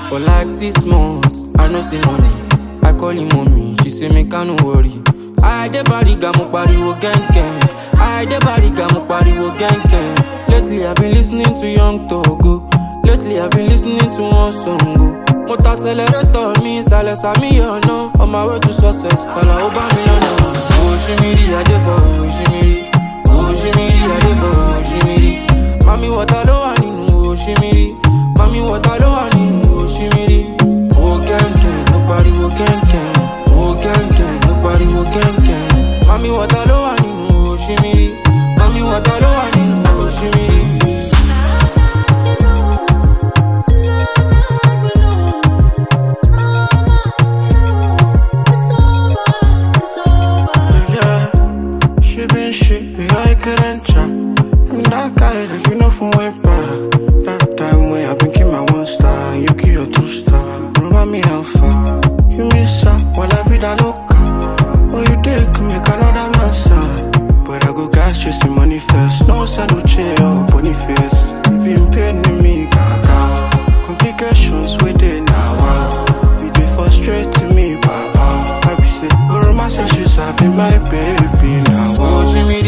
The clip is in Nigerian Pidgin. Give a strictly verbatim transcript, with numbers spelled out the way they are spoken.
For like six months, I no see money. I call him mommy, she say make I no worry. I dey bariga mo pariwo gang gang. I dey bariga mo pariwo gang gang. Lately I've been listening to Young Togo. Lately I've been listening to one song go. Motor accelerator me, silence me oh no. On my way to success, kala oba mi lọ́nà. Oh shimiri, I dey for oh shimiri. Oh shimiri, I dey for oh shimiri. Mami water lo wa nínú oh shimiri. Mami water lo wa nínú oh shimiri. Oh gang gang, no pariwo gang gang. Oh gang gang, no pariwo gang gang. Mami water lo wa nínú oh shimiri. Mami water lo wa nínú oh shimiri. From way back, that time when I been keep my one star, you kill your two star. Remind me how far you miss out while I read a loca. Oh, you did to make another man sad, but I go gas chasing money first. No sanduche or boniface. You been paying me, gaga. Complications with it now. Wow. You did frustrate me, papa. I be sick, but romance she's having my baby now. Wow. Oh, Jimmy.